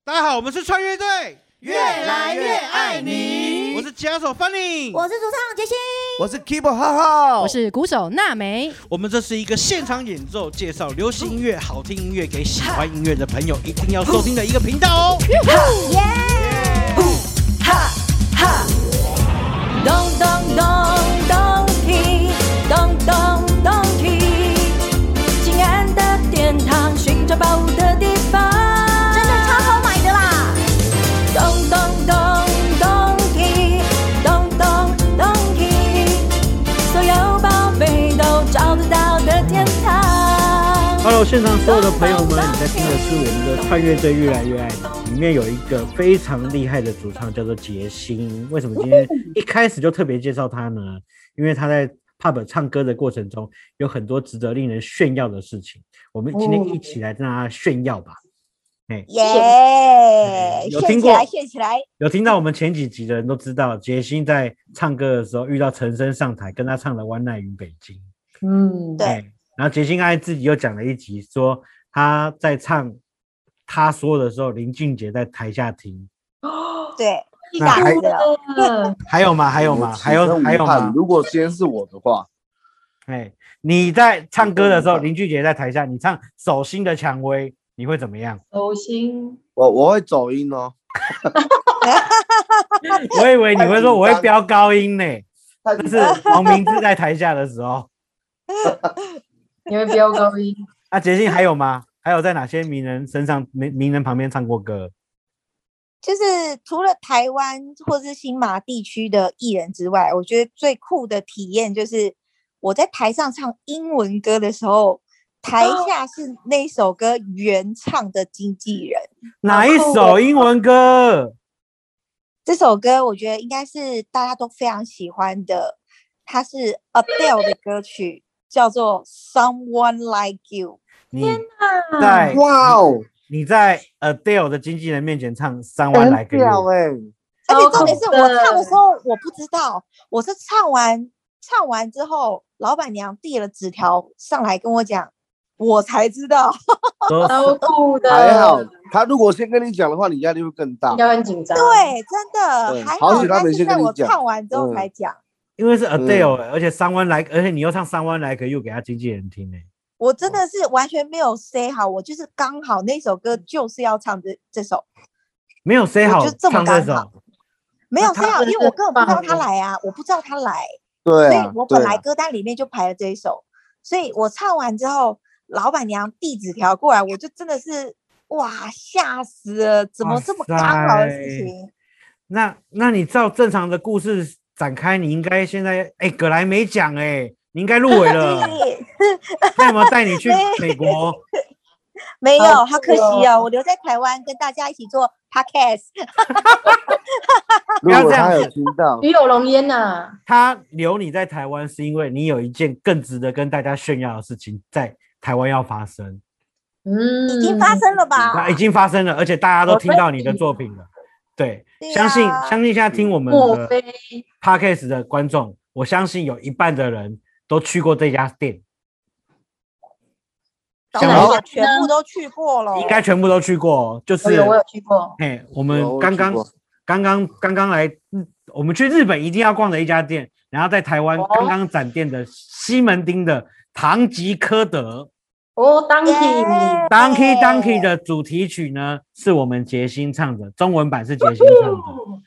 大家好，我们是穿越队， 越来越爱你。 我是吉他手 Funny， 我是主唱杰西， 我是 Keyboard 浩浩， 我是鼓手娜美。 我们这是一个现场演奏，介绍流行音乐、好听音乐给喜欢音乐的朋友一定要收听的一个频道哦。 耶！哈哈，咚咚咚咚踢，咚咚咚踢，心安的殿堂，寻找宝物的地方。真的超好买的啦！咚咚咚咚踢，咚咚咚踢，所有宝贝都找得到的天堂。 Hello， 现场所有的朋友们，你在听的是我们的穿越队越来越爱你，里面有一个非常厉害的主唱叫做杰星。为什么今天一开始就特别介绍他呢？因为他在 pub 唱歌的过程中有很多值得令人炫耀的事情，我们今天一起来让他炫耀吧。 耶！ 有听过炫起来！ 有听到我们前几集的人都知道，杰星在唱歌的时候遇到陈升上台，跟他唱了《One Night in 北京》。 对。 然后杰星刚才自己又讲了一集，说他在唱他说的时候，林俊杰在台下听。 对， 那还有吗？还有吗？还有吗？ 如果今天是我的话， 你在唱歌的时候，林俊杰在台下，你唱《手心的蔷薇》，你会怎么样？ 手心， 我会走音哦。 我以为你会说我会飙高音呢，但是黄明志在台下的时候。 你会飙高音。 那杰星还有吗？还有在哪些名人旁边唱过歌？ 就是除了台湾或是新马地区的艺人之外，我觉得最酷的体验就是我在台上唱英文歌的时候，台下是那首歌原唱的经纪人。 哪一首英文歌？ 这首歌我觉得应该是大家都非常喜欢的，它是 Adele 的歌曲，叫做 Someone Like You。 天哪！ 哇哦！ 你在 Adele 的经纪人面前唱 Someone Like You， 而且重点是我唱的时候我不知道，我是唱完之后，老板娘递了纸条上来跟我讲，我才知道。 超酷的。 还好，他如果先跟你讲的话，你压力会更大， 应该很紧张。 对，真的还好， 他没先跟你讲， 但是在我唱完之后才讲。 因为是 Adele，而且 Someone Like， 而且你又唱 Someone Like You 给他经纪人听我真的是完全没有 say 好，我就是刚好那首歌就是要唱这首， 没有 say 好， 就这么刚好，没有 say 好，因为我根本不知道他来啊，我不知道他来， 对啊， 所以我本来歌单里面就排了这一首，所以我唱完之后，老板娘递纸条过来，我就真的是哇吓死了，怎么这么刚好的事情？ 那你照正常的故事展开，你应该现在葛莱美奖你应该入围了。那有没有带你去美国？ 没有，好可惜哦，我留在台湾跟大家一起做 podcast。 如果他有听到， 与有荣焉呐。 他留你在台湾是因为你有一件更值得跟大家炫耀的事情在台湾要发生。 已经发生了吧？ 已经发生了，而且大家都听到你的作品了。对，相信现在听我们的 podcast 的观众，我相信有一半的人都去过这家店。 全部都去过了， 应该全部都去过，就是我有去过。 我们刚刚来，我们去日本一定要逛的一家店，然后在台湾刚刚展店的西门町的唐吉诃德。Donkey 的主题曲呢是我们杰星唱的，中文版是杰星唱的。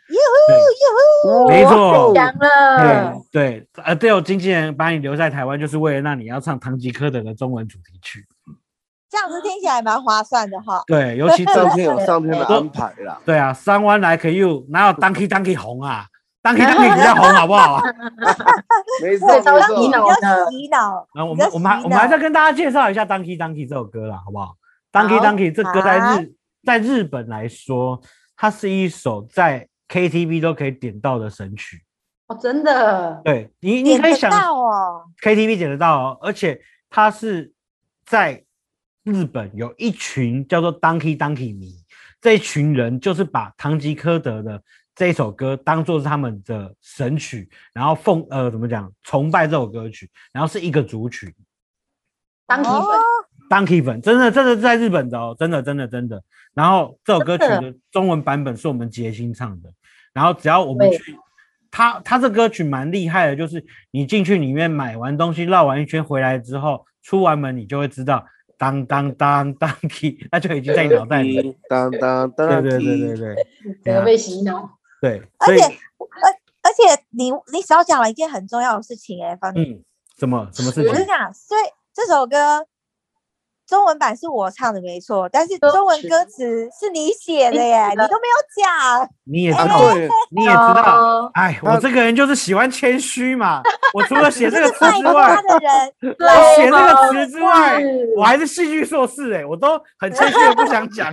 没错，对，Adele 经纪人把你留在台湾，就是为了让你要唱唐吉诃德的中文主题曲。 这样子听起来蛮划算的哈。 对，尤其上天有上天的安排啦。 对啊 ，Someone Like You 哪有 Donkey 红啊？Donkey 比较红好不好？ 没错， 洗脑。 我们还是跟大家介绍一下 Donkey 这首歌啦，好不好？Donkey 这歌在日本来说，它是一首在 KTV 都可以点到的神曲。 真的？ 对，你可以想到哦 ，KTV 点得到哦，而且它是在日本有一群叫做 Donkey 迷，这一群人就是把唐吉诃德的这一首歌当作是他们的神曲，然后崇拜这首歌曲，然后是一个主曲。 Donkey 粉 Donkey 粉，真的是在日本的哦，真的。然后这首歌曲的中文版本是我们杰星唱的，然后只要我们去，他这歌曲蛮厉害的，就是你进去里面买完东西绕完一圈回来之后，出完门你就会知道当 Donkey， 那就已经在你脑袋里。 当， 对， 整个被洗脑。 对， 而且你少讲了一件很重要的事情方妮。 什么事情？ 我跟你讲，所以这首歌中文版是我唱的没错，但是中文歌词是你写的耶，你都没有讲。 你也知道，哎，我这个人就是喜欢谦虚嘛。我除了写这个词之外，我写这个词之外，我还是戏剧硕士我都很谦虚的不想讲。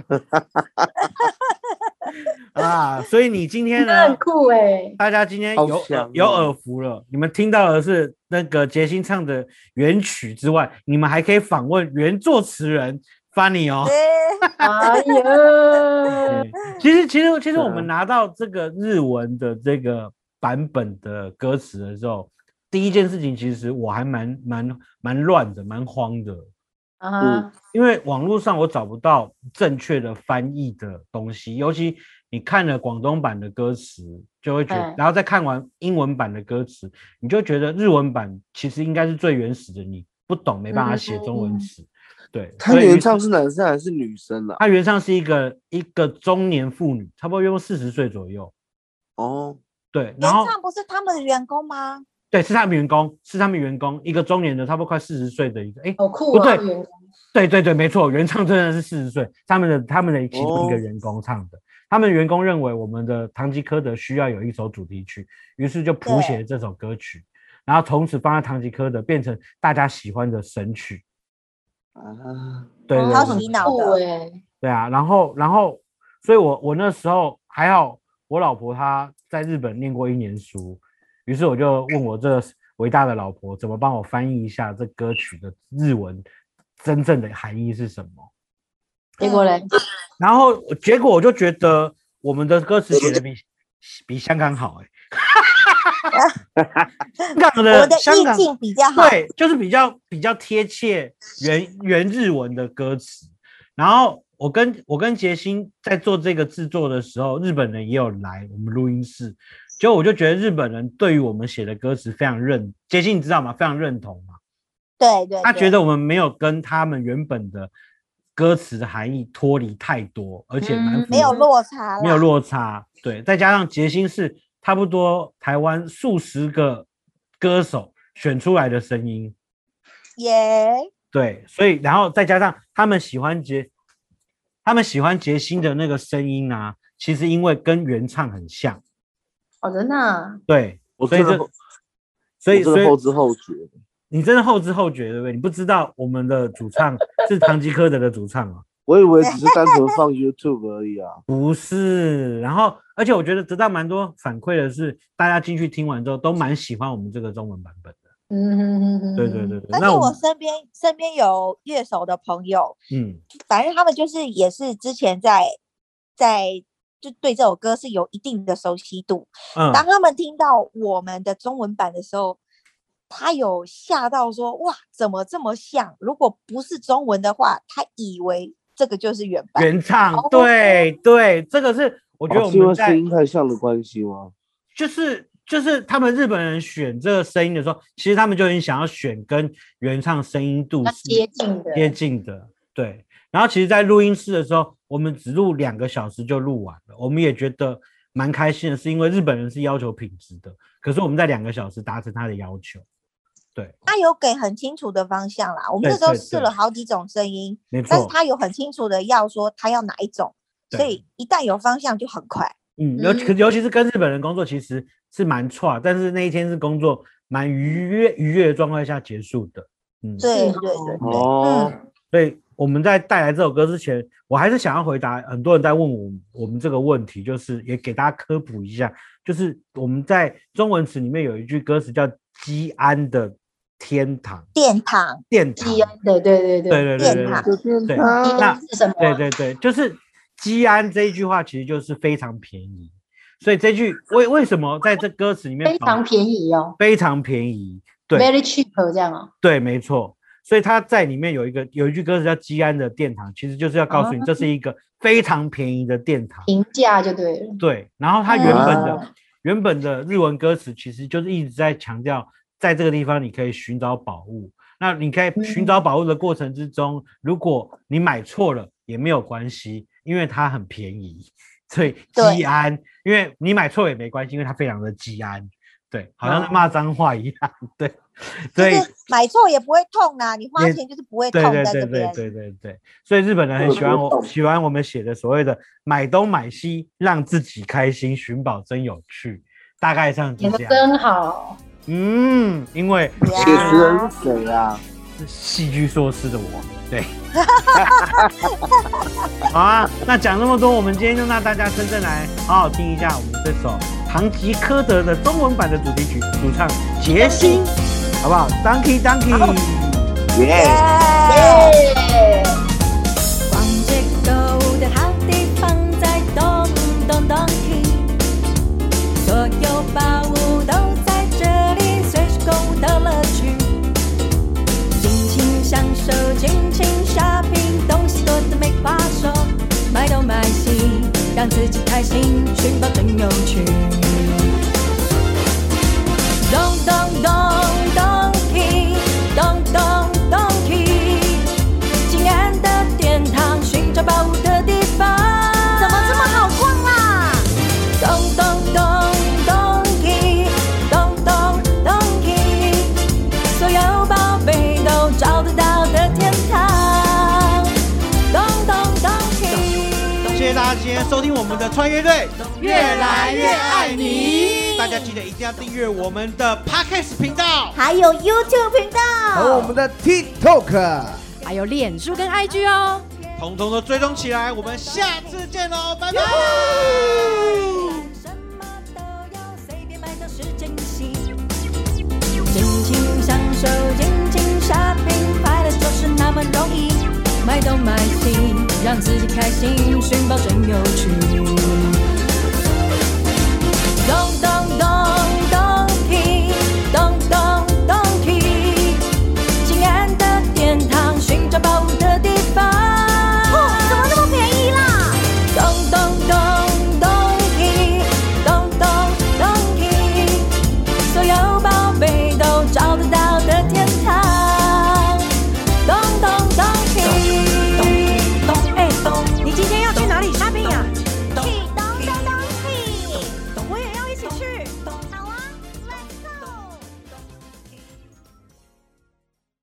啊，所以你今天呢， 很酷大家今天有耳福了。你们听到的是那个杰星唱的原曲之外，你们还可以访问原作词人 Funny 哦。 哎呀， 其实我们拿到这个日文的这个版本的歌词的时候，第一件事情其实我还蛮乱的，蛮慌的。因为网络上我找不到正确的翻译的东西，尤其你看了广东版的歌词，就会觉得，然后再看完英文版的歌词，你就觉得日文版其实应该是最原始的，你不懂没办法写中文词。对， 他原唱是男生还是女生啊？ 他原唱是一个中年妇女，差不多约莫40岁左右。 哦， 对，然后原唱不是他们的员工吗？ 对，是他们员工，一个中年的，差不多快40岁的一个， 好酷啊！ 对，没错，原唱真的是40岁，他们的其中一个员工唱的。他们员工认为我们的唐吉诃德需要有一首主题曲，于是就谱写了这首歌曲，然后从此放在唐吉诃德变成大家喜欢的神曲。对， 好洗脑的。 对啊，然后，所以我那时候还好，我老婆她在日本念过1年书，于是我就问我这伟大的老婆怎么帮我翻译一下这歌曲的日文真正的含义是什么。 结果嘞， 然后结果我就觉得我们的歌词写的比香港好香港的意境比较好， 对，就是比较贴切原日文的歌词。然后我跟杰星在做这个制作的时候，日本人也有来我们录音室，结果我就觉得日本人对于我们写的歌词非常杰星你知道吗？非常认同嘛。 对， 他觉得我们没有跟他们原本的歌词的含义脱离太多，而且没有落差，对，再加上杰星是差不多台湾数十个歌手选出来的声音，对，所以然后再加上他们喜欢杰星的那个声音啊，其实因为跟原唱很像。 真的啊？ 对，所以后知后觉。 你真的后知后觉，对不对？你不知道我们的主唱是唐吉诃德的主唱啊？ 我以为只是单纯放 YouTube 而已啊。 不是，然后而且我觉得得到蛮多反馈的是，大家进去听完之后都蛮喜欢我们这个中文版本的。对。 而且我身边有乐手的朋友，反正他们就是也是之前在就对这首歌是有一定的熟悉度。当他们听到我们的中文版的时候，他有吓到说哇怎么这么像，如果不是中文的话他以为这个就是原唱。 对，这个是我觉得我们因为声音太像的关系吗？ 就是他们日本人选这个声音的时候，其实他们就很想要选跟原唱声音度接近的。对，然后其实在录音室的时候我们只录2个小时就录完了，我们也觉得蛮开心的，是因为日本人是要求品质的，可是我们在2个小时达成他的要求。对， 他有给很清楚的方向啦，我们那时候试了好几种声音，但是他有很清楚的要说他要哪一种，所以一旦有方向就很快。 尤其是跟日本人工作其实是蛮差，但是那一天是工作蛮愉悦的状态下结束的。 对。 所以我们在带来这首歌之前，我还是想要回答很多人在问我们这个问题，就是也给大家科普一下，就是我们在中文词里面有一句歌词叫基安的殿堂， 基安的，对， 殿堂， 对，那是什么？对，就是基安这一句话其实就是非常便宜，所以这句为什么在这歌词里面非常便宜哦？ 非常便宜，对 ，very cheap 这样哦。 对，没错。 所以他在里面有一句歌词叫基安的殿堂，其实就是要告诉你这是一个非常便宜的殿堂， 平价就对了。 对，然后他原本的日文歌词其实就是一直在强调，在这个地方你可以寻找宝物。那你可以寻找宝物的过程之中，如果你买错了也没有关系，因为它很便宜。所以基安，因为你买错也没关系，因为它非常的基安。对，好像在骂脏话一样。对， 就是买错也不会痛啊，你花钱就是不会痛在这边。 对，所以日本人很喜欢我们写的所谓的买东买西，让自己开心，寻宝真有趣，大概上是这样。 写得真好。 因为写词人是谁啊？ 是戏剧硕士的我。对。好啊，那讲那么多，我们今天就让大家真正来好好听一下我们这首唐吉诃德的中文版的主题曲，主唱杰星，好不好 ？Donkey Donkey， 耶！ 逛街购物的好地方在东东 Donkey， 所有宝物都在这里，随时购物的乐趣，尽情享受，尽情 shopping， 东西多的没话说，买东买西，让自己开心，寻宝真有趣。咚咚咚 Donkey， 咚咚 Donkey， 静安的殿堂，寻找宝物的地方。怎么这么好逛啦？咚咚咚 Donkey， 咚咚 Donkey， 所有宝贝都找得到的天堂。咚咚 Donkey。 谢谢大家今天收听我们的穿越队， 越来越爱你。 大家记得一定要订阅我们的 Podcast 频道， 还有 YouTube 频道， 还有我们的 TikTok， 还有脸书跟 IG 哦， 统统的追踪起来。我们下次见喽，拜拜。 什么都有，随便买都是惊喜。尽情享受，尽情 shopping， 快乐就是那么容易。买东买西，让自己开心，寻宝真有趣。